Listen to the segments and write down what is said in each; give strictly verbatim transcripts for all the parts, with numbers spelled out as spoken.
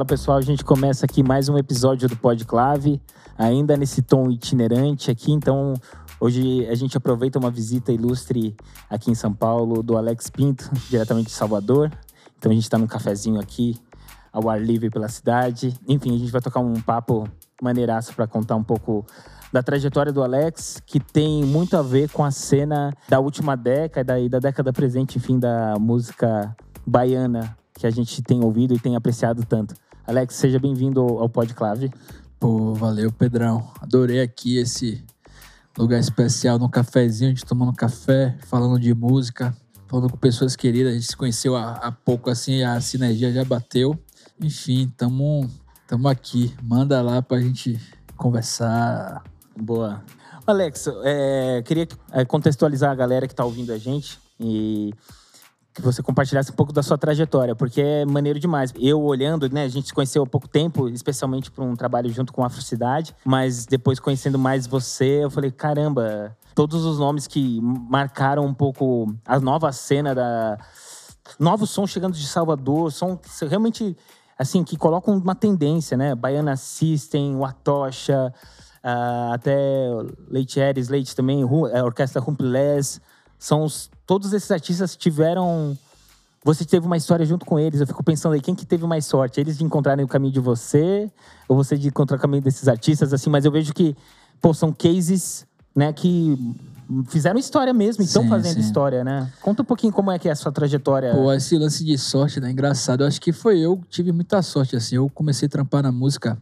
Fala pessoal, a gente começa aqui mais um episódio do Podclave, ainda nesse tom itinerante aqui, então hoje a gente aproveita uma visita ilustre aqui em São Paulo do Alex Pinto, diretamente de Salvador. Então a gente está num cafezinho aqui, ao ar livre pela cidade. Enfim, a gente vai tocar um papo maneiraço para contar um pouco da trajetória do Alex, que tem muito a ver com a cena da última década e da década presente, enfim, da música baiana, que a gente tem ouvido e tem apreciado tanto. Alex, seja bem-vindo ao Podclave. Pô, valeu, Pedrão. Adorei aqui esse lugar especial, num cafezinho, a gente tomando café, falando de música, falando com pessoas queridas. A gente se conheceu há, há pouco, assim, a sinergia já bateu. Enfim, tamo, tamo aqui. Manda lá pra gente conversar. Boa. Alex, é, queria contextualizar a galera que tá ouvindo a gente e que você compartilhasse um pouco da sua trajetória, porque é maneiro demais. Eu olhando, né, a gente se conheceu há pouco tempo, especialmente para um trabalho junto com a Afrocidade, mas depois conhecendo mais você, eu falei, caramba, todos os nomes que marcaram um pouco a nova cena da... Novos sons chegando de Salvador, som que realmente, assim, que colocam uma tendência, né? Baiana System, o Atocha, uh, até Leite Eres, Leite também, a Orquestra Rumpelés. São os, todos esses artistas tiveram... Você teve uma história junto com eles. Eu fico pensando aí, quem que teve mais sorte? Eles de encontrarem o caminho de você? Ou você de encontrar o caminho desses artistas? Assim, mas eu vejo que, pô, são cases, né, que fizeram história mesmo. E estão fazendo sim. história, né? Conta um pouquinho como é que é a sua trajetória. Pô, esse lance de sorte, né? Engraçado. Eu acho que foi eu que tive muita sorte, assim. Eu comecei a trampar na música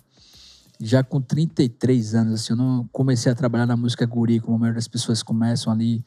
já com trinta e três anos, assim. Eu não comecei a trabalhar na música guri, como a maioria das pessoas começam ali.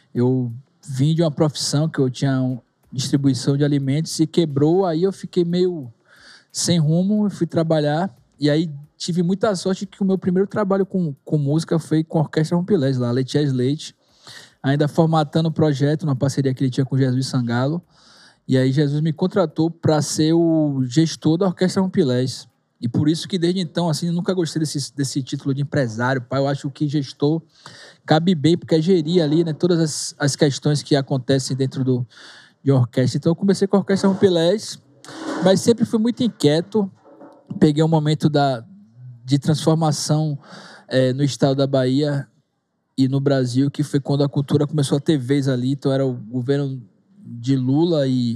Eu vim de uma profissão que eu tinha distribuição de alimentos e quebrou, aí eu fiquei meio sem rumo, fui trabalhar e aí tive muita sorte que o meu primeiro trabalho com, com música foi com a Orquestra Rumpelés, lá, Leite Eres Leite, ainda formatando o projeto, numa parceria que ele tinha com Jesus Sangalo, e aí Jesus me contratou para ser o gestor da Orquestra Rumpelés. E por isso que desde então, assim, eu nunca gostei desse, desse título de empresário, pai. Eu acho que gestor cabe bem, porque é gerir ali, né, todas as, as questões que acontecem dentro do, de orquestra. Então eu comecei com a Orquestra Rumpelés, mas sempre fui muito inquieto. Peguei um momento da, de transformação é, no estado da Bahia e no Brasil, que foi quando a cultura começou a ter vez ali. Então era o governo de Lula e,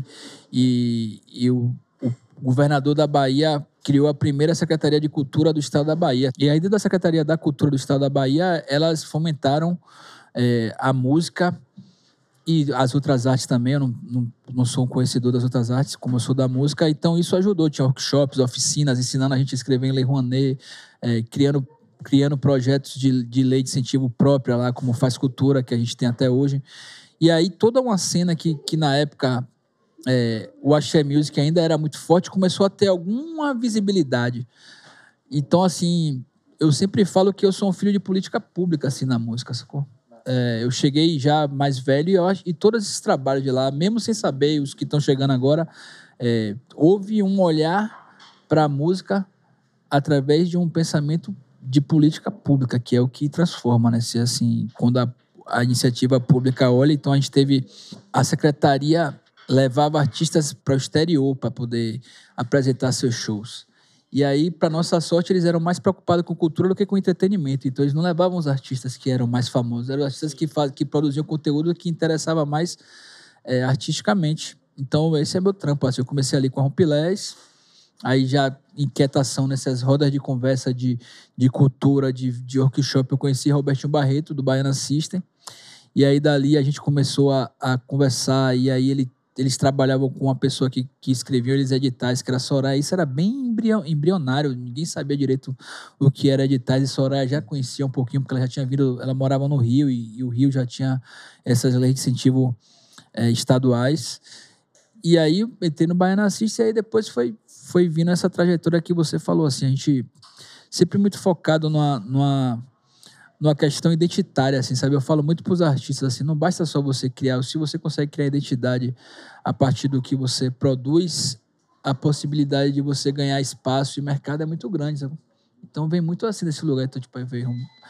e, e o, o governador da Bahia criou a primeira Secretaria de Cultura do Estado da Bahia. E aí, dentro da Secretaria da Cultura do Estado da Bahia, elas fomentaram é, a música e as outras artes também. Eu não, não, não sou um conhecedor das outras artes, como eu sou da música. Então, isso ajudou. Tinha workshops, oficinas, ensinando a gente a escrever em Lei Rouanet, é, criando, criando projetos de, de lei de incentivo própria lá, como Faz Cultura, que a gente tem até hoje. E aí, toda uma cena que, que na época... É, o Axé Music ainda era muito forte, começou a ter alguma visibilidade. Então, assim, eu sempre falo que eu sou um filho de política pública, assim, na música, sacou? É, eu cheguei já mais velho e, eu acho, e todos esses trabalhos de lá, mesmo sem saber, os que estão chegando agora, é, houve um olhar para a música através de um pensamento de política pública, que é o que transforma, né? Se, assim, quando a, a iniciativa pública olha, então a gente teve a secretaria... levava artistas para o exterior para poder apresentar seus shows. E aí, para nossa sorte, eles eram mais preocupados com cultura do que com entretenimento. Então, eles não levavam os artistas que eram mais famosos, eram artistas que, faz, que produziam conteúdo que interessava mais é, artisticamente. Então, esse é meu trampo. Assim, eu comecei ali com a Rumpelés, aí já inquietação nessas rodas de conversa de, de cultura, de, de workshop. Eu conheci Robertinho Barreto, do Baiana System. E aí, dali, a gente começou a, a conversar, e aí ele eles trabalhavam com uma pessoa que, que escrevia eles editais, que era Soraya. Isso era bem embrião, embrionário, ninguém sabia direito o que era editais, e Soraya já conhecia um pouquinho, porque ela já tinha vindo, ela morava no Rio, e, e o Rio já tinha essas leis de incentivo é, estaduais. E aí, eu entrei no Baiana System, e aí depois foi, foi vindo essa trajetória que você falou, assim, a gente sempre muito focado numa... numa numa questão identitária, assim, sabe? Eu falo muito para os artistas, assim, não basta só você criar, se você consegue criar identidade a partir do que você produz, a possibilidade de você ganhar espaço e mercado é muito grande, sabe? Então, vem muito assim desse lugar. Então, tipo, veio um,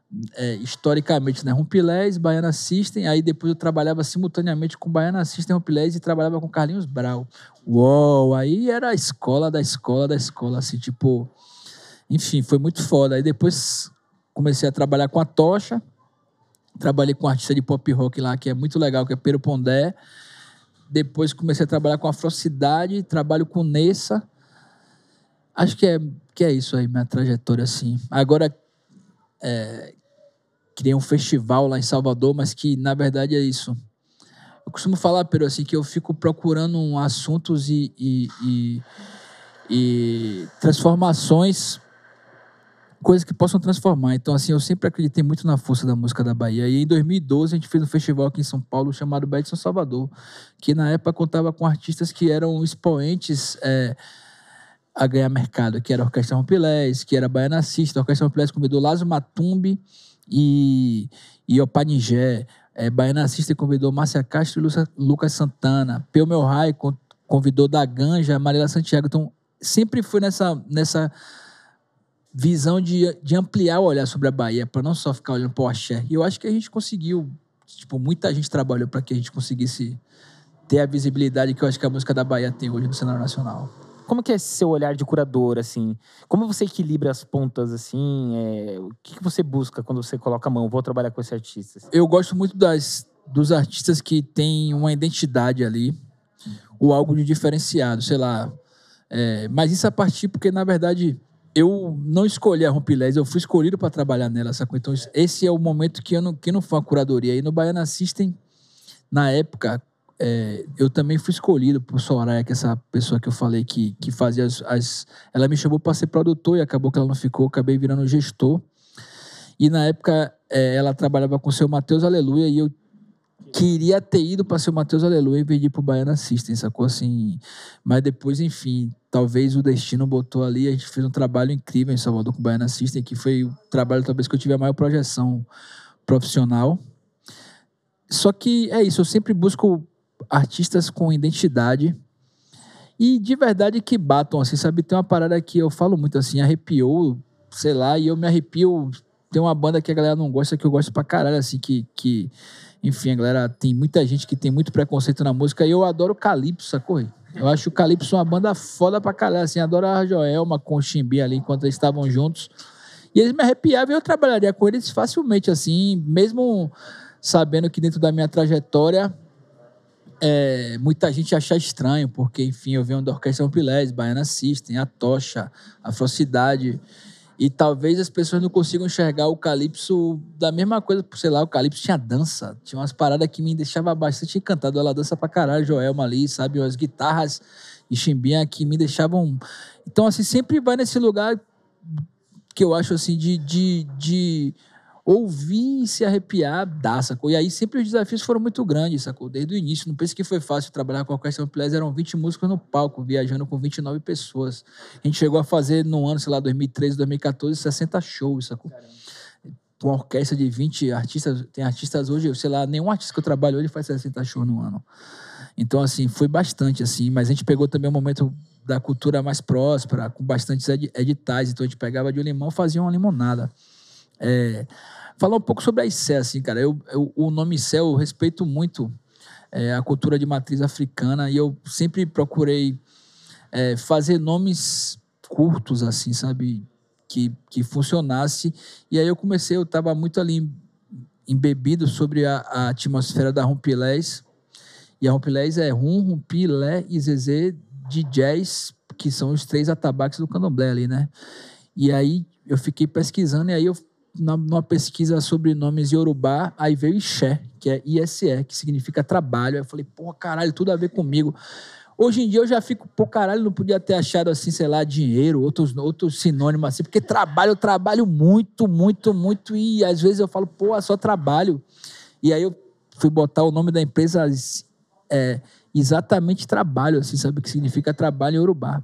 é, historicamente, né? Rumpilés, Baiana System, aí depois eu trabalhava simultaneamente com Baiana System, Rumpilés e trabalhava com Carlinhos Brau. Uou, aí era a escola da escola da escola, assim, tipo... Enfim, foi muito foda. Aí depois comecei a trabalhar com a Tocha, trabalhei com um artista de pop rock lá, que é muito legal, que é Pero Pondé. Depois comecei a trabalhar com a Afrocidade, trabalho com Nessa. Acho que é, que é isso aí, minha trajetória, assim. Agora, é, criei um festival lá em Salvador, mas que, na verdade, é isso. Eu costumo falar, Pero, assim, que eu fico procurando um assuntos e, e, e, e transformações, coisas que possam transformar. Então, assim, eu sempre acreditei muito na força da música da Bahia. E em dois mil e doze, a gente fez um festival aqui em São Paulo chamado Bahia de São Salvador, que na época contava com artistas que eram expoentes é, a ganhar mercado, que era a Orquestra Rumpilés, que era a Baiana System. A Orquestra Rumpilés convidou Lázaro Matumbi e, e Opanigé. É, Baiana System convidou Márcia Castro e Lucas Santana. Peu Meu Rai convidou Da Ganja, Marília Santiago. Então, sempre foi nessa... nessa visão de, de ampliar o olhar sobre a Bahia, para não só ficar olhando para o axé. E eu acho que a gente conseguiu, tipo, muita gente trabalhou para que a gente conseguisse ter a visibilidade que eu acho que a música da Bahia tem hoje no cenário nacional. Como que é esse seu olhar de curador, assim? Como você equilibra as pontas, assim? É, o que, que você busca quando você coloca a mão? Vou trabalhar com esse artista. Eu gosto muito das, dos artistas que têm uma identidade ali, ou algo de diferenciado, sei lá. É, mas isso a partir porque, na verdade... eu não escolhi a Rumpilés, eu fui escolhido para trabalhar nela, sacou? Então, esse é o momento que, eu não, que não foi uma curadoria. E no Baiana System, na época, é, eu também fui escolhido por Soraya, que é essa pessoa que eu falei que, que fazia as, as... Ela me chamou para ser produtor e acabou que ela não ficou, acabei virando gestor. E na época, é, ela trabalhava com o seu Matheus Aleluia e eu queria ter ido para ser o Matheus Aleluia em vez de ir pro Baiana System, sacou? Assim, mas depois, enfim, talvez o destino botou ali, a gente fez um trabalho incrível em Salvador com o Baiana System, que foi o trabalho talvez que eu tive a maior projeção profissional. Só que é isso, eu sempre busco artistas com identidade e de verdade que batam, assim, sabe? Tem uma parada que eu falo muito assim, arrepiou, sei lá, e eu me arrepio. Tem uma banda que a galera não gosta, que eu gosto pra caralho, assim, que... que enfim, a galera, tem muita gente que tem muito preconceito na música e eu adoro o Calypso, sacou? Eu acho o Calypso uma banda foda pra caralho, assim, adoro a Joelma com o Chimbinha ali enquanto eles estavam juntos. E eles me arrepiavam e eu trabalharia com eles facilmente, assim, mesmo sabendo que dentro da minha trajetória é, muita gente acha estranho, porque, enfim, eu venho da Orquestra Rumpilés, Baiana System, a Tocha, a Afrocidade. E talvez as pessoas não consigam enxergar o Calypso da mesma coisa, sei lá, o Calypso tinha dança, tinha umas paradas que me deixavam bastante encantado. Ela dança pra caralho, Joelma ali, sabe? As guitarras e chimbinha que me deixavam... Então, assim, sempre vai nesse lugar que eu acho, assim, de, de, de ouvir e se arrepiar, dá, sacou? E aí sempre os desafios foram muito grandes, sacou? Desde o início, não pense que foi fácil trabalhar com a Orquestra Rumpilés, eram vinte músicos no palco, viajando com vinte e nove pessoas. A gente chegou a fazer, no ano, sei lá, dois mil e treze, dois mil e quatorze, sessenta shows, sacou? Caramba. Com uma orquestra de vinte artistas, tem artistas hoje, sei lá, nenhum artista que eu trabalho hoje faz sessenta shows no ano. Então, assim, foi bastante, assim, mas a gente pegou também um momento da cultura mais próspera, com bastantes editais, então a gente pegava de um limão e fazia uma limonada. É, falar um pouco sobre a Icé, assim, cara, eu, eu, o nome Icé eu respeito muito é, a cultura de matriz africana e eu sempre procurei é, fazer nomes curtos, assim, sabe, que, que funcionasse, e aí eu comecei, eu estava muito ali embebido sobre a, a atmosfera da Rumpilés, e a Rumpilés é Rum, Rumpilé e Zezé de jazz, que são os três atabaques do candomblé ali, né, e aí eu fiquei pesquisando, e aí eu numa pesquisa sobre nomes iorubá, aí veio Ixé, que é I S E, que significa trabalho. Aí eu falei, pô, caralho, tudo a ver comigo. Hoje em dia eu já fico, pô, caralho, não podia ter achado assim, sei lá, dinheiro, outros, outros sinônimos assim, porque trabalho, eu trabalho muito, muito, muito, e às vezes eu falo, pô, é só trabalho. E aí eu fui botar o nome da empresa é, exatamente trabalho, assim, sabe o que significa trabalho em iorubá.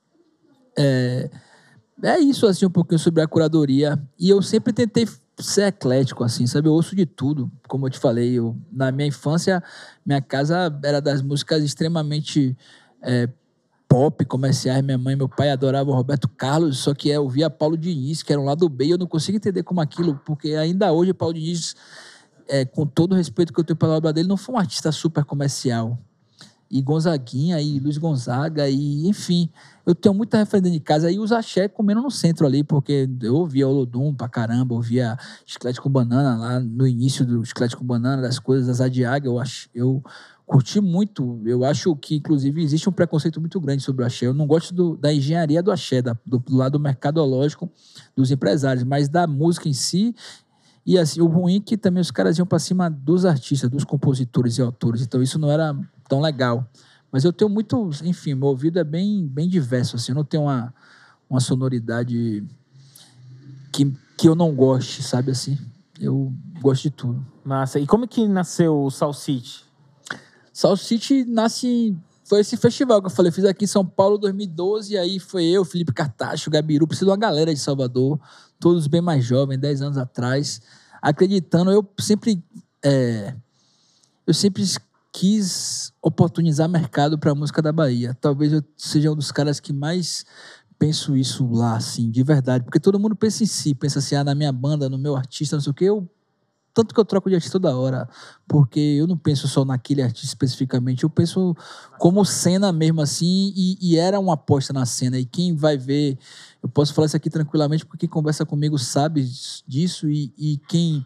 É... É isso, assim, um pouquinho sobre a curadoria. E eu sempre tentei ser eclético, assim, sabe? Eu ouço de tudo, como eu te falei. Eu, na minha infância, minha casa era das músicas extremamente é, pop, comerciais. Minha mãe e meu pai adoravam Roberto Carlos, só que eu via Paulo Diniz, que era um lado B, e eu não consigo entender como aquilo, porque ainda hoje Paulo Diniz, é, com todo o respeito que eu tenho pela obra dele, não foi um artista super comercial. E Gonzaguinha, e Luiz Gonzaga, e enfim, eu tenho muita referência de casa, e os axé comendo no centro ali, porque eu ouvia Olodum pra caramba, ouvia Chiclete com Banana, lá no início do Chiclete com Banana, das coisas das Adiaga, eu, ach, eu curti muito, eu acho que, inclusive, existe um preconceito muito grande sobre o axé, eu não gosto do, da engenharia do axé, da, do, do lado mercadológico dos empresários, mas da música em si. E assim, o ruim é que também os caras iam pra cima dos artistas, dos compositores e autores, então isso não era tão legal. Mas eu tenho muito, enfim, meu ouvido é bem, bem diverso, assim, eu não tenho uma, uma sonoridade que, que eu não goste, sabe assim? Eu gosto de tudo. Massa. E como é que nasceu o Soul City? Soul City nasce... Foi esse festival que eu falei, eu fiz aqui em São Paulo em dois mil e doze, e aí foi eu, Felipe Cartacho, Gabiru, preciso de uma galera de Salvador, todos bem mais jovens, dez anos atrás, acreditando, eu sempre... É, eu sempre quis oportunizar mercado para a música da Bahia. Talvez eu seja um dos caras que mais penso isso lá, assim, de verdade. Porque todo mundo pensa em si, pensa assim, ah, na minha banda, no meu artista, não sei o quê. Eu, tanto que eu troco de artista toda hora, porque eu não penso só naquele artista especificamente, eu penso como cena mesmo, assim, e, e era uma aposta na cena. E quem vai ver, eu posso falar isso aqui tranquilamente, porque quem conversa comigo sabe disso, e, e quem...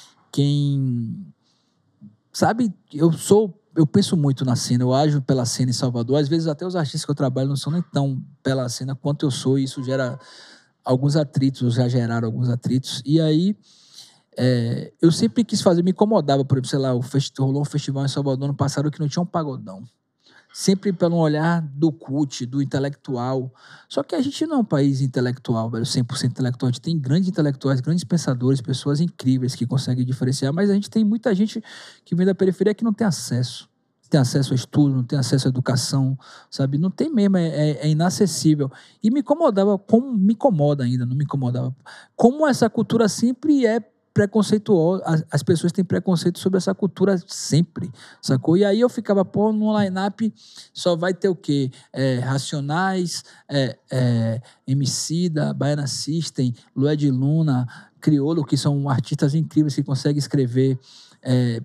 quem sabe, eu sou, eu penso muito na cena, eu ajo pela cena em Salvador, às vezes até os artistas que eu trabalho não são nem tão pela cena quanto eu sou, e isso gera alguns atritos, já geraram alguns atritos, e aí é, eu sempre quis fazer, me incomodava, por exemplo, sei lá, o fest, rolou um festival em Salvador no passado que não tinha um pagodão, sempre pelo olhar do cult, do intelectual. Só que a gente não é um país intelectual, velho, cem por cento intelectual. A gente tem grandes intelectuais, grandes pensadores, pessoas incríveis que conseguem diferenciar, mas a gente tem muita gente que vem da periferia que não tem acesso. Não tem acesso a estudo, não tem acesso à educação, sabe? Não tem mesmo, é, é, é inacessível. E me incomodava, como me incomoda ainda, não me incomodava. Como essa cultura sempre é preconceituoso, as, as pessoas têm preconceito sobre essa cultura sempre, sacou? E aí eu ficava, pô, no line-up só vai ter o quê? É, Racionais, é, é, Emicida, Baiana System, Lued Luna, Criolo, que são artistas incríveis que conseguem escrever é,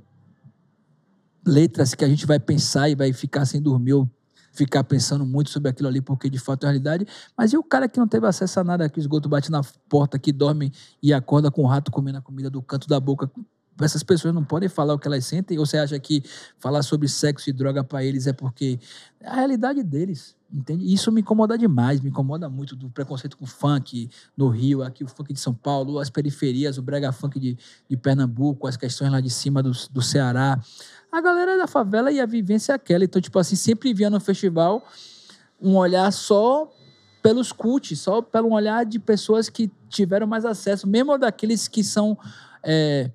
letras que a gente vai pensar e vai ficar sem dormir ou ficar pensando muito sobre aquilo ali, porque de fato é a realidade. Mas e o cara que não teve acesso a nada, que o esgoto bate na porta, que dorme e acorda com o rato comendo a comida do canto da boca? Essas pessoas não podem falar o que elas sentem? Ou você acha que falar sobre sexo e droga para eles é porque é a realidade deles, entende? Isso me incomoda demais, me incomoda muito do preconceito com o funk no Rio, aqui o funk de São Paulo, as periferias, o brega funk de, de Pernambuco, as questões lá de cima do, do Ceará. A galera da favela e a vivência é aquela. Então, tipo assim, sempre via no festival um olhar só pelos cults, só pelo olhar de pessoas que tiveram mais acesso, mesmo daqueles que são é,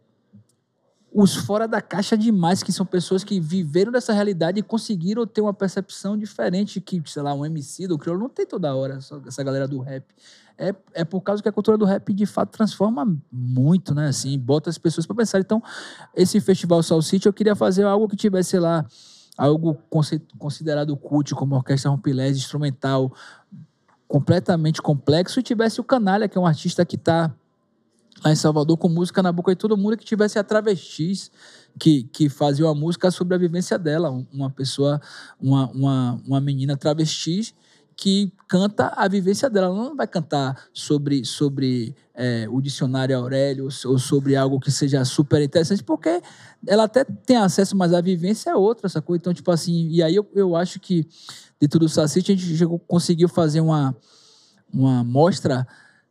os fora da caixa demais, que são pessoas que viveram dessa realidade e conseguiram ter uma percepção diferente que, sei lá, um M C do Criolo não tem toda hora, essa galera do rap. É, é por causa que a cultura do rap, de fato, transforma muito, né? Assim, bota as pessoas para pensar. Então, esse festival Soul City, eu queria fazer algo que tivesse, sei lá, algo considerado cult, como a Orquestra Rompilés, instrumental, completamente complexo, e tivesse o Canalha, que é um artista que está lá em Salvador com música na boca de todo mundo, que tivesse a Travestis, que, que fazia uma música sobre a vivência dela, uma pessoa, uma, uma, uma menina travesti, que canta a vivência dela. Ela não vai cantar sobre, sobre é, o dicionário Aurélio ou sobre algo que seja super interessante, porque ela até tem acesso, mas a vivência é outra, sacou? Então, tipo assim, e aí eu, eu acho que dentro do Soul City a gente chegou, conseguiu fazer uma, uma mostra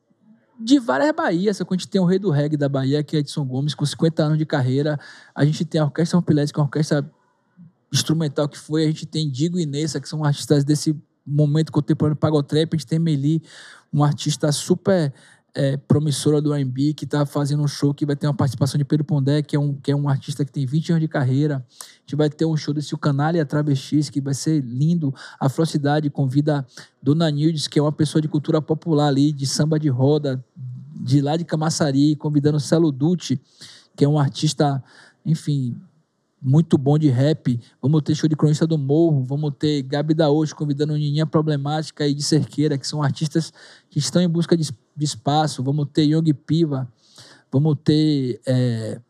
de várias Bahias. Sacou? A gente tem o rei do reggae da Bahia, que é Edson Gomes, com cinquenta anos de carreira. A gente tem a Orquestra Rompilés, que é uma orquestra instrumental que foi. A gente tem Digo e Nessa, que são artistas desse momento contemporâneo Pagotrap. A gente tem Meli, uma artista super é, promissora do R and B, que está fazendo um show que vai ter uma participação de Pedro Pondé, que é um, que é um artista que tem vinte anos de carreira. A gente vai ter um show desse o Canalha e a Travestis, que vai ser lindo. A Afrocidade convida Dona Nildes, que é uma pessoa de cultura popular ali, de samba de roda, de lá de Camaçari, convidando Celo Dutti, que é um artista, enfim, muito bom de rap, vamos ter show de Cronista do Morro, vamos ter Gabi da Hoje convidando Nininha Problemática e de Cerqueira, que são artistas que estão em busca de, de espaço, vamos ter Young Piva, vamos ter é,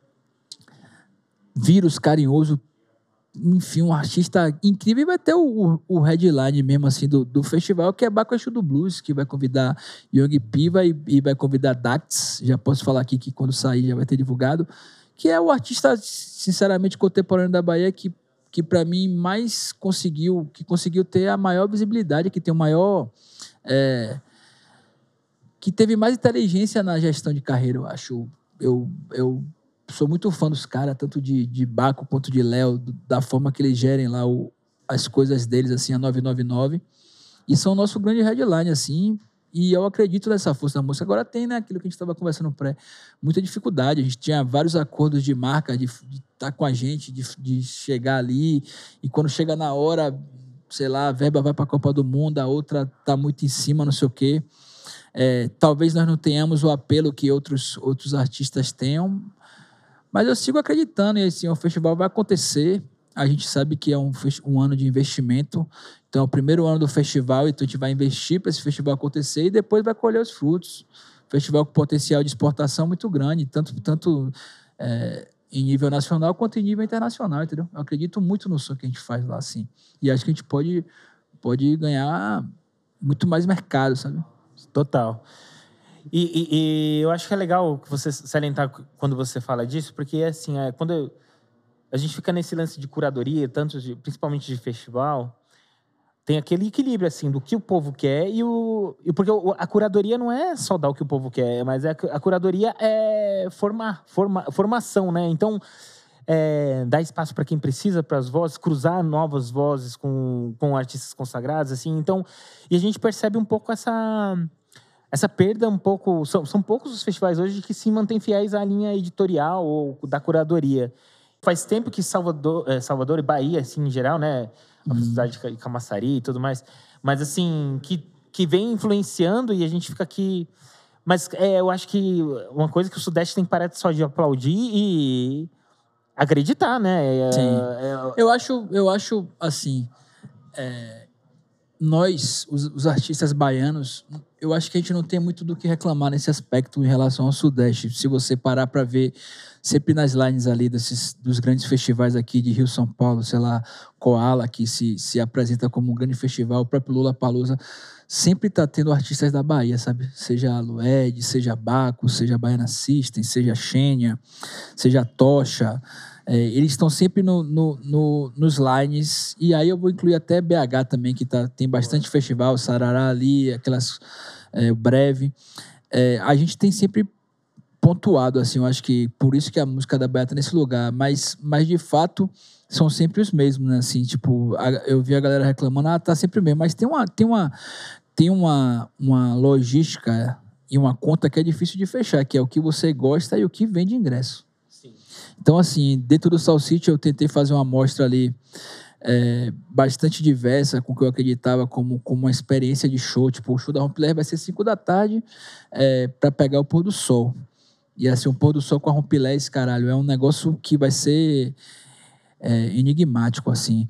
Vírus Carinhoso, enfim, um artista incrível. E vai ter o, o, o headline mesmo assim do, do festival, que é Baco Exu do Blues, que vai convidar Young Piva e, e vai convidar Dax, já posso falar aqui que quando sair já vai ter divulgado, que é o artista, sinceramente, contemporâneo da Bahia que, que para mim, mais conseguiu, que conseguiu ter a maior visibilidade, que tem o maior... É, que teve mais inteligência na gestão de carreira, eu acho. Eu, eu sou muito fã dos caras, tanto de, de Baco quanto de Léo, da forma que eles gerem lá o, as coisas deles, assim, a novecentos e noventa e nove. E são o nosso grande headline, assim, e eu acredito nessa força da música. Agora tem, né, aquilo que a gente estava conversando pré, muita dificuldade. A gente tinha vários acordos de marca, de estar com a gente, de, de chegar ali, e quando chega na hora, sei lá, a verba vai para a Copa do Mundo, a outra tá muito em cima, não sei o quê. É, talvez nós não tenhamos o apelo que outros, outros artistas tenham, mas eu sigo acreditando, e assim, o festival vai acontecer. A gente sabe que é um, um ano de investimento, então é o primeiro ano do festival, então a gente vai investir para esse festival acontecer e depois vai colher os frutos. Festival com potencial de exportação muito grande, tanto, tanto é, em nível nacional quanto em nível internacional, entendeu? Eu acredito muito no som que a gente faz lá, assim, e acho que a gente pode, pode ganhar muito mais mercado, sabe? Total. E, e, e eu acho que é legal você salientar quando você fala disso, porque, assim, é, quando eu, a gente fica nesse lance de curadoria, tanto de, principalmente de festival, tem aquele equilíbrio, assim, do que o povo quer e o... E porque a curadoria não é só dar o que o povo quer, mas é, a curadoria é formar, forma, formação, né? Então, é, dar espaço para quem precisa, para as vozes, cruzar novas vozes com, com artistas consagrados, assim. Então, e a gente percebe um pouco essa... Essa perda um pouco... São, são poucos os festivais hoje que se mantêm fiéis à linha editorial ou da curadoria. Faz tempo que Salvador, é, Salvador e Bahia, assim, em geral, né? A Uhum. cidade de Camaçari e tudo mais. Mas, assim, que, que vem influenciando e a gente fica aqui... Mas é, eu acho que uma coisa que o Sudeste tem que parar só de aplaudir e acreditar, né? É, Sim. é... Eu acho, eu acho assim... É... Nós, os, os artistas baianos, eu acho que a gente não tem muito do que reclamar nesse aspecto em relação ao Sudeste. Se você parar para ver, sempre nas lines ali desses, dos grandes festivais aqui de Rio, São Paulo, sei lá, Koala, que se, se apresenta como um grande festival, o próprio Lollapalooza, sempre está tendo artistas da Bahia, sabe? Seja a Lued, seja Baco, seja a Baiana System, seja a Xênia, seja a Tocha. É, eles estão sempre no, no, no, nos lines, e aí eu vou incluir até B H também, que tá, tem bastante Boa. Festival, Sarará ali, aquelas, é, o Breve. É, a gente tem sempre pontuado, assim, eu acho que por isso que a música da Bahia tá nesse lugar, mas, mas de fato são sempre os mesmos, né, assim, tipo, a, eu vi a galera reclamando, ah, tá sempre o mesmo, mas tem uma, tem uma, tem uma, uma logística e uma conta que é difícil de fechar, que é o que você gosta e o que vende ingresso. Então, assim, dentro do Soul City eu tentei fazer uma amostra ali é, bastante diversa, com o que eu acreditava como, como uma experiência de show. Tipo, o show da Rompler vai ser cinco da tarde é, para pegar o pôr do sol. E assim, o pôr do sol com a Rompler, esse caralho, é um negócio que vai ser é, enigmático, assim.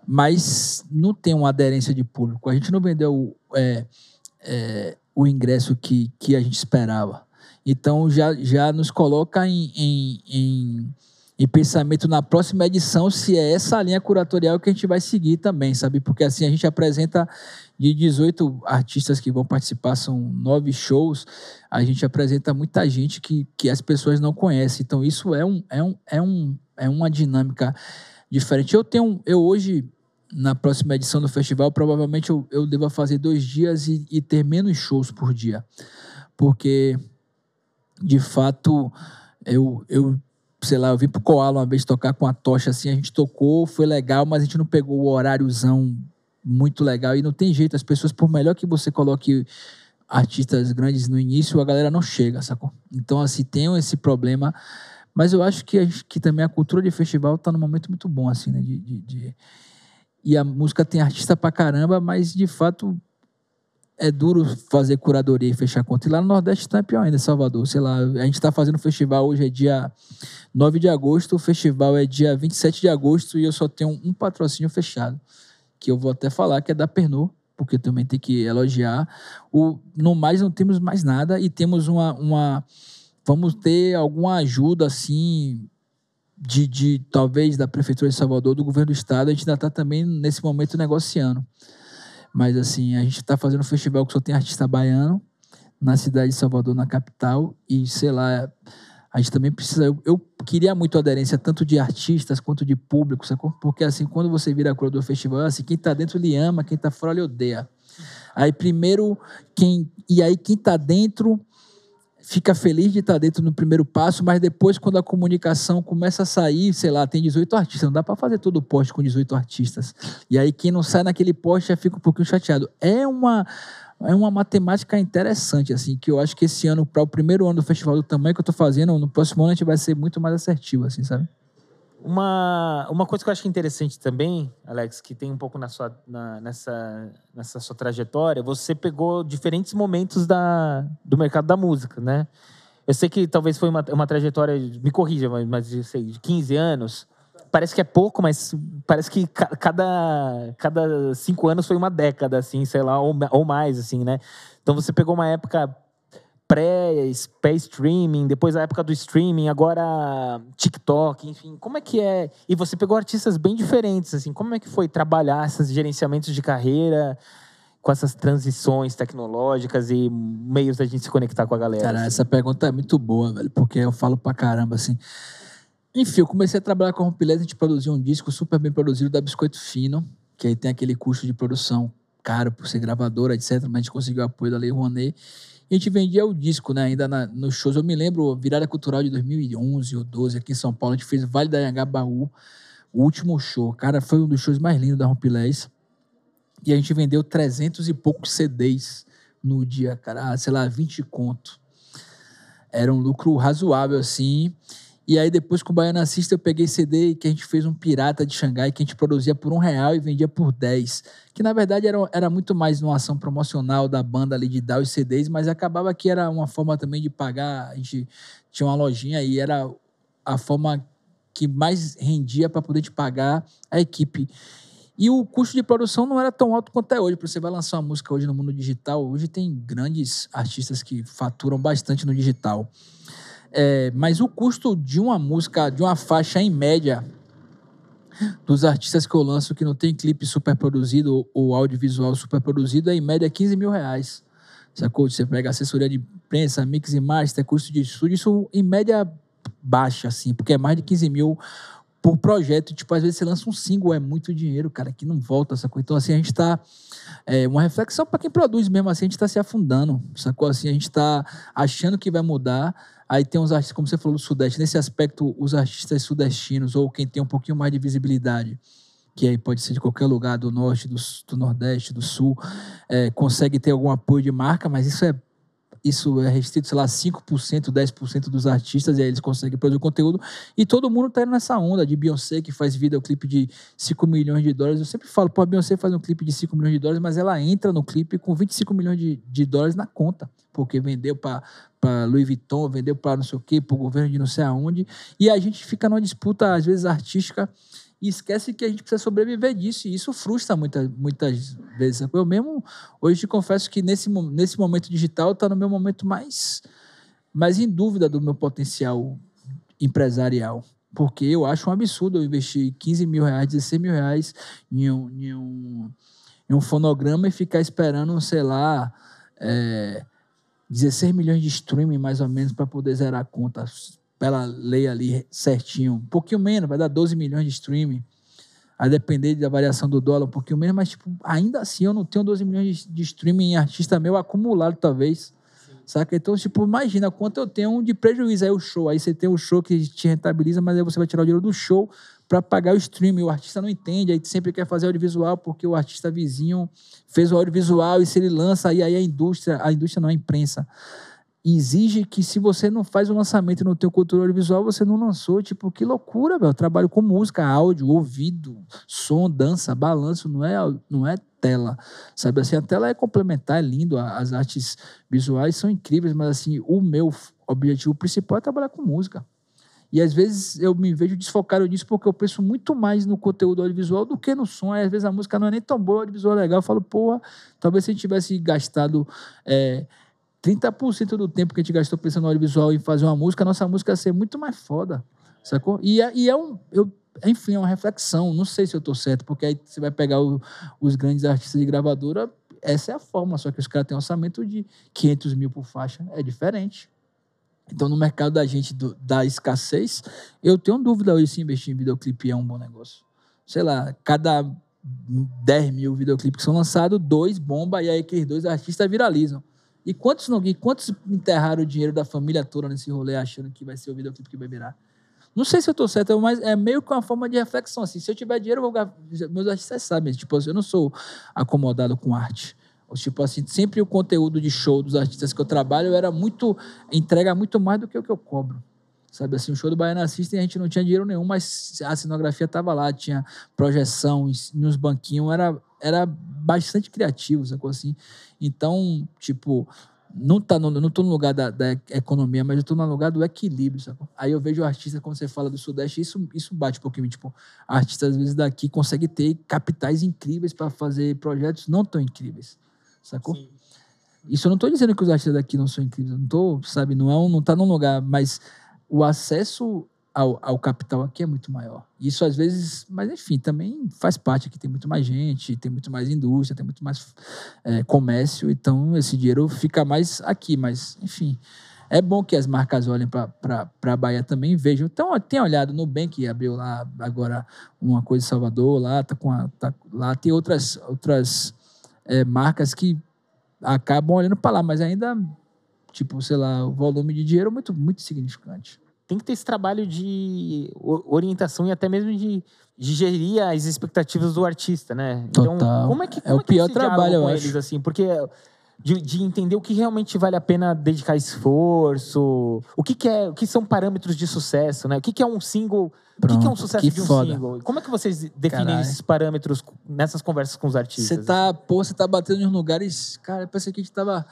Mas não tem uma aderência de público. A gente não vendeu é, é, o ingresso que, que a gente esperava. Então, já, já nos coloca em, em, em, em pensamento na próxima edição se é essa linha curatorial que a gente vai seguir também, sabe? Porque assim, a gente apresenta de dezoito artistas que vão participar, são nove shows, a gente apresenta muita gente que, que as pessoas não conhecem. Então, isso é, um, é, um, é, um, é uma dinâmica diferente. Eu tenho, eu hoje, na próxima edição do festival, provavelmente eu, eu deva fazer dois dias e, e ter menos shows por dia. Porque... De fato, eu, eu, sei lá, eu vim pro Koala uma vez tocar com a Tocha, assim, a gente tocou, foi legal, mas a gente não pegou o horáriozão muito legal, e não tem jeito, as pessoas, por melhor que você coloque artistas grandes no início, a galera não chega, sacou? Então, assim, tem esse problema, mas eu acho que, a gente, que também a cultura de festival tá num momento muito bom, assim, né, de, de, de... E a música tem artista pra caramba, mas, de fato... é duro fazer curadoria e fechar conta. E lá no Nordeste tá pior ainda, Salvador. Sei lá, a gente tá fazendo o festival, hoje é dia nove de agosto, o festival é dia vinte e sete de agosto e eu só tenho um patrocínio fechado, que eu vou até falar, que é da Pernod, porque também tem que elogiar. O, no mais, não temos mais nada e temos uma... uma vamos ter alguma ajuda, assim, de, de talvez da Prefeitura de Salvador, do Governo do Estado. A gente ainda está também, nesse momento, negociando. Mas, assim, a gente está fazendo um festival que só tem artista baiano na cidade de Salvador, na capital. E, sei lá, a gente também precisa... Eu, eu queria muito aderência, tanto de artistas quanto de público, sacou? Porque, assim, quando você vira a cor do festival, assim, quem está dentro lhe ama, quem está fora lhe odeia. Aí, primeiro, quem... E aí, quem está dentro fica feliz de estar dentro no primeiro passo, mas depois, quando a comunicação começa a sair, sei lá, tem dezoito artistas, não dá para fazer todo o poste com dezoito artistas. E aí, quem não sai naquele poste já fica um pouquinho chateado. É uma, é uma matemática interessante, assim, que eu acho que esse ano, para o primeiro ano do festival do tamanho que eu estou fazendo, no próximo ano a gente vai ser muito mais assertivo, assim, sabe? Uma, uma coisa que eu acho interessante também, Alex, que tem um pouco na sua, na, nessa, nessa sua trajetória, você pegou diferentes momentos da, do mercado da música, né? Eu sei que talvez foi uma, uma trajetória, me corrija, mas, mas eu sei, de quinze anos. Parece que é pouco, mas parece que ca, cada, cada cinco anos foi uma década, assim, sei lá, ou, ou mais, assim, né? Então você pegou uma época pré-streaming, depois a época do streaming, agora TikTok, enfim, como é que é? E você pegou artistas bem diferentes, assim, como é que foi trabalhar esses gerenciamentos de carreira com essas transições tecnológicas e meios da gente se conectar com a galera? Cara, assim? Essa pergunta é muito boa, velho, porque eu falo pra caramba, assim. Enfim, eu comecei a trabalhar com a Rompilés, a gente produziu um disco super bem produzido da Biscoito Fino, que aí tem aquele custo de produção caro por ser gravadora, etcétera, mas a gente conseguiu o apoio da Lei Rouanet. E a gente vendia o disco, né? Ainda na, nos shows. Eu me lembro, virada cultural de dois mil e onze ou doze, aqui em São Paulo, a gente fez Vale da Anhangabaú, o último show. Cara, foi um dos shows mais lindos da Rompilés. E a gente vendeu trezentos e poucos C Ds no dia, cara. Sei lá, vinte conto. Era um lucro razoável, assim. E aí, depois, com o Baiana System, eu peguei C D que a gente fez um Pirata de Xangai, que a gente produzia por um real e vendia por dez. Que, na verdade, era, era muito mais uma ação promocional da banda ali de dar os C Ds, mas acabava que era uma forma também de pagar. A gente tinha uma lojinha e era a forma que mais rendia para poder te pagar a equipe. E o custo de produção não era tão alto quanto é hoje. Para você vai lançar uma música hoje no mundo digital, hoje tem grandes artistas que faturam bastante no digital. É, mas o custo de uma música, de uma faixa em média, dos artistas que eu lanço que não tem clipe super produzido ou audiovisual super produzido, é em média quinze mil reais. Sacou? Você pega assessoria de imprensa, mix e master, custo de estúdio, isso em média baixa, assim, porque é mais de quinze mil por projeto. Tipo, às vezes você lança um single, é muito dinheiro, cara, que não volta, sacou? Então, assim, a gente tá... É uma reflexão para quem produz mesmo, assim, a gente tá se afundando, sacou? Assim, a gente tá achando que vai mudar. Aí tem uns artistas, como você falou, do Sudeste. Nesse aspecto, os artistas sudestinos, ou quem tem um pouquinho mais de visibilidade, que aí pode ser de qualquer lugar, do Norte, do, do Nordeste, do Sul, é, consegue ter algum apoio de marca, mas isso é Isso é restrito, sei lá, cinco por cento, dez por cento dos artistas, e aí eles conseguem produzir conteúdo. E todo mundo tá indo nessa onda de Beyoncé, que faz videoclipe de cinco milhões de dólares. Eu sempre falo, pô, a Beyoncé faz um clipe de cinco milhões de dólares, mas ela entra no clipe com vinte e cinco milhões de, de dólares na conta, porque vendeu para Louis Vuitton, vendeu para não sei o quê, para o governo de não sei aonde. E a gente fica numa disputa, às vezes, artística, e esquece que a gente precisa sobreviver disso, e isso frustra muita, muitas vezes. Eu mesmo, hoje te confesso que nesse, nesse momento digital está no meu momento mais, mais em dúvida do meu potencial empresarial, porque eu acho um absurdo eu investir quinze mil reais, dezesseis mil reais em um, em um, em um fonograma e ficar esperando, sei lá, é, dezesseis milhões de streaming, mais ou menos, para poder zerar a conta. Ela lê ali certinho. Um pouquinho menos, vai dar doze milhões de streaming. A depender da variação do dólar, um pouquinho menos, mas tipo, ainda assim eu não tenho doze milhões de streaming em artista meu acumulado, talvez. Sim. Saca? Então, tipo, imagina quanto eu tenho de prejuízo. Aí o show, aí você tem o show que te rentabiliza, mas aí você vai tirar o dinheiro do show para pagar o streaming. O artista não entende, aí sempre quer fazer audiovisual porque o artista vizinho fez o audiovisual e se ele lança, aí, aí a indústria, a indústria não, a imprensa, exige que se você não faz o lançamento no teu cultura audiovisual, você não lançou. Tipo, que loucura, velho. Eu trabalho com música, áudio, ouvido, som, dança, balanço, não é, não é tela. Sabe assim, a tela é complementar, é lindo, as artes visuais são incríveis, mas assim, o meu objetivo principal é trabalhar com música. E às vezes eu me vejo desfocado nisso porque eu penso muito mais no conteúdo audiovisual do que no som. Aí, às vezes a música não é nem tão boa, o audiovisual é legal. Eu falo, porra, talvez se a gente tivesse gastado é, trinta por cento do tempo que a gente gastou pensando no audiovisual em fazer uma música, a nossa música ia ser muito mais foda, sacou? E é, e é um... Eu, enfim, é uma reflexão. Não sei se eu tô certo, porque aí você vai pegar o, os grandes artistas de gravadora, essa é a fórmula, só que os caras têm um orçamento de quinhentos mil por faixa. É diferente. Então, no mercado da gente, do, da escassez, eu tenho dúvida hoje se investir em videoclipe é um bom negócio. Sei lá, cada dez mil videoclipes que são lançados, dois bomba e aí aqueles dois artistas viralizam. E quantos não, e quantos enterraram o dinheiro da família toda nesse rolê achando que vai ser o videoclipe que vai virar? Não sei se eu tô certo, mas é meio que uma forma de reflexão. Assim, se eu tiver dinheiro, eu vou... meus artistas sabem. Tipo, eu não sou acomodado com arte. Tipo assim, sempre o conteúdo de show dos artistas que eu trabalho era muito, entrega muito mais do que o que eu cobro. Sabe assim, o show do Baiana System a gente não tinha dinheiro nenhum, mas a cenografia estava lá, tinha projeção nos banquinhos, era, era bastante criativo, sacou assim? Então, tipo, não, tá no, não tô no lugar da, da economia, mas eu tô no lugar do equilíbrio, sacou? Aí eu vejo o artista, quando você fala do Sudeste, isso, isso bate um pouquinho, tipo, artistas às vezes daqui conseguem ter capitais incríveis para fazer projetos não tão incríveis. Sacou? Sim. Isso eu não estou dizendo que os artistas daqui não são incríveis, não tô, sabe, não é um, não tá num lugar, mas o acesso ao, ao capital aqui é muito maior. Isso às vezes, mas enfim, também faz parte aqui, tem muito mais gente, tem muito mais indústria, tem muito mais é, comércio, então esse dinheiro fica mais aqui, mas enfim, é bom que as marcas olhem para a Bahia também e vejam. Então, tem olhado no Nubank, abriu lá agora uma coisa em Salvador, lá, tá com a, tá, lá tem outras, outras É, marcas que acabam olhando para lá, mas ainda, tipo, sei lá, o volume de dinheiro é muito, muito significante. Tem que ter esse trabalho de orientação e até mesmo de, de gerir as expectativas do artista, né? Total. Então, como é que como é o é que pior você trabalho, eu com acho. eles, assim? Porque de, de entender o que realmente vale a pena dedicar esforço, o que, que é, o que são parâmetros de sucesso, né? O que, que é um single, Pronto, o que, que é um sucesso que de um foda. single? Como é que vocês definem Caralho. esses parâmetros nessas conversas com os artistas? Você tá, pô, você tá batendo nos lugares, cara, parece que a gente tava...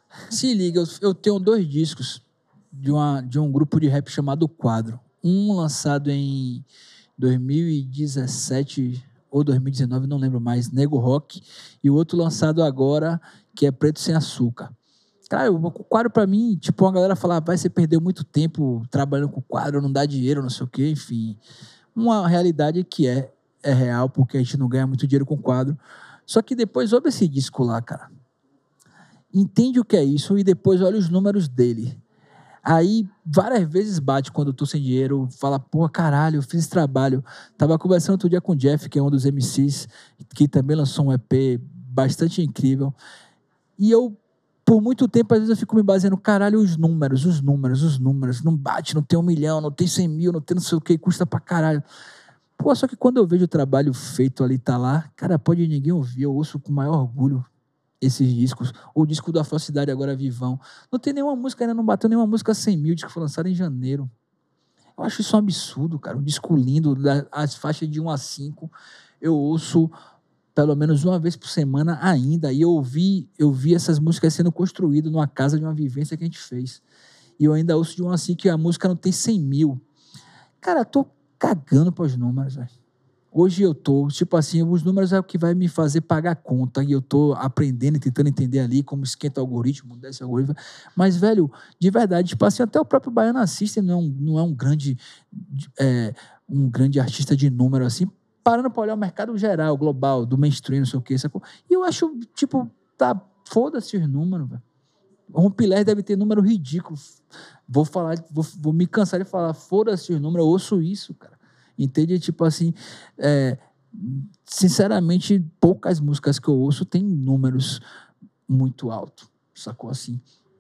Se liga, eu, eu tenho dois discos de, uma, de um grupo de rap chamado Quadro. Um lançado em dois mil e dezessete ou dois mil e dezenove, não lembro mais, Nego Rock, e o outro lançado agora, que é Preto Sem Açúcar. Cara, o quadro pra mim, tipo, uma galera fala, vai, você perdeu muito tempo trabalhando com quadro, não dá dinheiro, não sei o quê, enfim. Uma realidade que é, é real, porque a gente não ganha muito dinheiro com quadro. Só que depois, ouve esse disco lá, cara. Entende o que é isso e depois olha os números dele. Aí, várias vezes bate quando eu tô sem dinheiro, fala, porra, caralho, eu fiz esse trabalho. Tava conversando outro dia com o Jeff, que é um dos M Cs, que também lançou um E P bastante incrível. E eu, por muito tempo, às vezes eu fico me baseando, caralho, os números, os números, os números. Não bate, não tem um milhão, não tem cem mil, não tem não sei o que, custa pra caralho. Pô, só que quando eu vejo o trabalho feito ali, tá lá, cara, pode ninguém ouvir, eu ouço com o maior orgulho esses discos. O disco da Falsidade agora, Vivão. Não tem nenhuma música, ainda não bateu nenhuma música cem mil, disco que foi lançado em janeiro. Eu acho isso um absurdo, cara. Um disco lindo, as faixas de um a cinco, eu ouço pelo menos uma vez por semana ainda. E eu ouvi, eu vi essas músicas sendo construídas numa casa de uma vivência que a gente fez. E eu ainda ouço de um a cinco que a música não tem cem mil. Cara, eu tô cagando para os números, velho. Hoje eu tô, tipo assim, os números é o que vai me fazer pagar a conta, e eu tô aprendendo e tentando entender ali como esquenta o algoritmo, desse algoritmo. Mas, velho, de verdade, tipo assim, até o próprio Baiana System não é um, não é um grande é, um grande artista de número, assim, parando pra olhar o mercado geral, global, do mainstream, não sei o que, sacou? E eu acho, tipo, tá, foda-se os números, velho. O Rompilés deve ter número ridículo. Vou falar, vou, vou me cansar de falar, foda-se os números, eu ouço isso, cara. Entende? Tipo assim, é, sinceramente, poucas músicas que eu ouço têm números muito altos, sacou assim?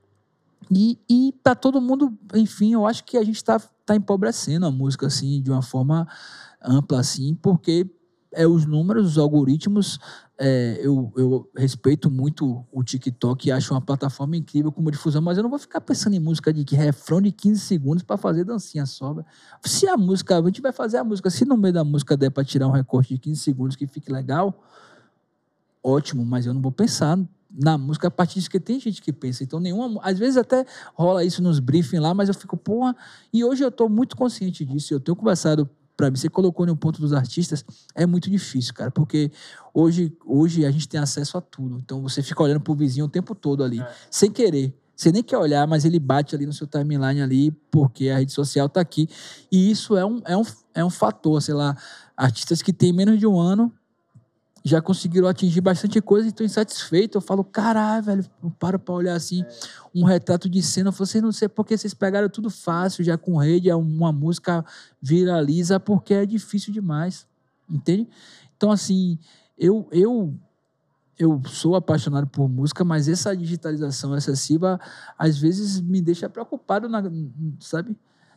E, e para todo mundo, enfim, eu acho que a gente tá, tá empobrecendo a música, assim, de uma forma ampla, assim, porque é os números, os algoritmos. É, eu, eu respeito muito o TikTok e acho uma plataforma incrível como difusão, mas eu não vou ficar pensando em música de que refrão de quinze segundos para fazer dancinha só. Se a música, a gente vai fazer a música, se no meio da música der para tirar um recorte de quinze segundos que fique legal, ótimo, mas eu não vou pensar na música a partir disso, que tem gente que pensa. Então, nenhuma. Às vezes até rola isso nos briefings lá, mas eu fico, porra. E hoje eu estou muito consciente disso. Eu tenho conversado. Para mim, você colocou no ponto dos artistas, é muito difícil, cara, porque hoje, hoje a gente tem acesso a tudo. Então, você fica olhando pro vizinho o tempo todo ali, é. sem querer. Você nem quer olhar, mas ele bate ali no seu timeline ali, porque a rede social tá aqui. E isso é um, é um, é um fator, sei lá, artistas que têm menos de um ano já conseguiram atingir bastante coisa e estão insatisfeitos. Eu falo, caralho, velho, eu paro pra olhar assim, é. um retrato de cena, eu falo, vocês não sei porque vocês pegaram tudo fácil, já com rede, uma música viraliza, porque é difícil demais, entende? Então, assim, eu, eu, eu sou apaixonado por música, mas essa digitalização excessiva, às vezes, me deixa preocupado, na, sabe?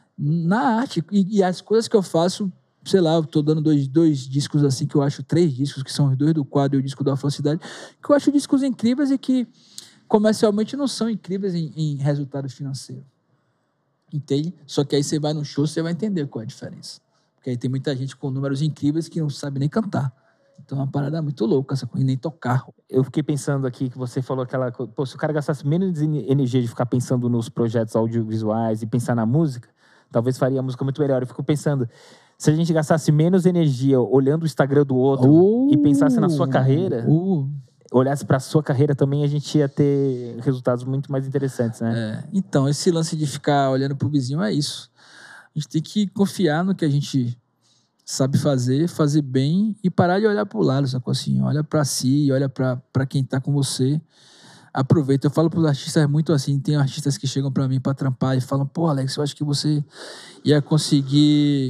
Na arte. E, e as coisas que eu faço, sei lá, eu tô dando dois, dois discos assim, que eu acho três discos, que são os dois do quadro e o disco da Falsidade, que eu acho discos incríveis e que comercialmente não são incríveis em, em resultado financeiro. Entende? Só que aí você vai no show, você vai entender qual é a diferença. Porque aí tem muita gente com números incríveis que não sabe nem cantar. Então é uma parada muito louca, essa coisa, e nem tocar. Eu fiquei pensando aqui que você falou aquela... Pô, se o cara gastasse menos energia de ficar pensando nos projetos audiovisuais e pensar na música, talvez faria a música muito melhor. Eu fico pensando... Se a gente gastasse menos energia olhando o Instagram do outro uh, e pensasse na sua carreira, uh. olhasse para a sua carreira também, a gente ia ter resultados muito mais interessantes, né? É, então, esse lance de ficar olhando pro vizinho é isso. A gente tem que confiar no que a gente sabe fazer, fazer bem e parar de olhar pro lado, sacou assim? Olha para si, olha para quem tá com você. Aproveita. Eu falo pros artistas muito assim, tem artistas que chegam para mim para trampar e falam, pô, Alex, eu acho que você ia conseguir...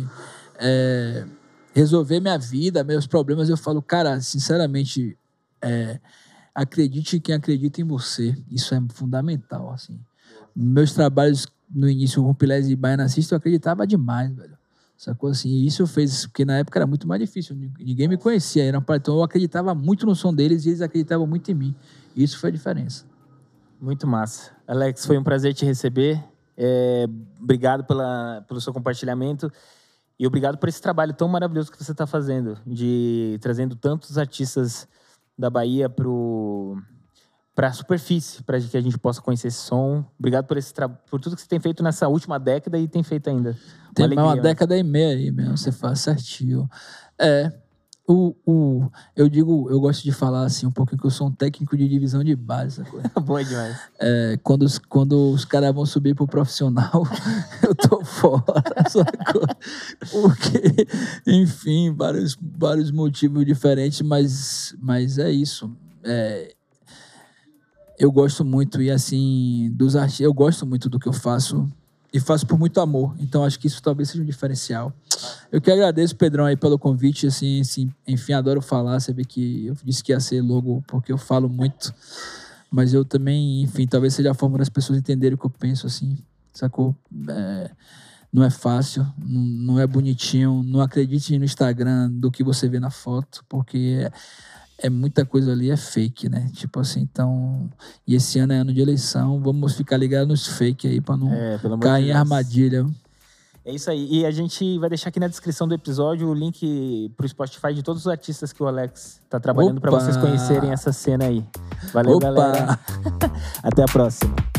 É, resolver minha vida, meus problemas. Eu falo, cara, sinceramente, é, acredite em quem acredita em você. Isso é fundamental, assim. Meus trabalhos no início, o Rompilés e Baiana System, eu acreditava demais, velho. Sacou assim? E isso eu fiz, porque na época era muito mais difícil, ninguém me conhecia, era, então eu acreditava muito no som deles e eles acreditavam muito em mim. E isso foi a diferença. Muito massa. Alex, foi um prazer te receber. É, obrigado pela, pelo seu compartilhamento. E obrigado por esse trabalho tão maravilhoso que você está fazendo, de trazendo tantos artistas da Bahia para a superfície, para que a gente possa conhecer esse som. Obrigado por, esse tra... por tudo que você tem feito nessa última década e tem feito ainda. Uma tem alegria, uma década e meia aí mesmo, você faz certinho. É, o, o, eu digo, eu gosto de falar assim um pouquinho que eu sou um técnico de divisão de base. Boa demais. É, quando os, quando os caras vão subir pro profissional, eu tô fora. Porque, enfim, vários, vários motivos diferentes, mas, mas é isso. É, eu gosto muito, e assim, dos artistas, eu gosto muito do que eu faço. E faço por muito amor. Então, acho que isso talvez seja um diferencial. Eu que agradeço, Pedrão, aí pelo convite. Assim, assim, enfim, adoro falar. Você vê que eu disse que ia ser logo porque eu falo muito. Mas eu também, enfim, talvez seja a forma das pessoas entenderem o que eu penso, assim. Sacou? É, não é fácil, não, não é bonitinho. Não acredite no Instagram do que você vê na foto, porque... É, É muita coisa ali, é fake, né? Tipo assim, então... E esse ano é ano de eleição, vamos ficar ligados nos fake aí pra não é, cair em armadilha. É isso aí. E a gente vai deixar aqui na descrição do episódio o link pro Spotify de todos os artistas que o Alex tá trabalhando para vocês conhecerem essa cena aí. Valeu, Opa. galera. Até a próxima.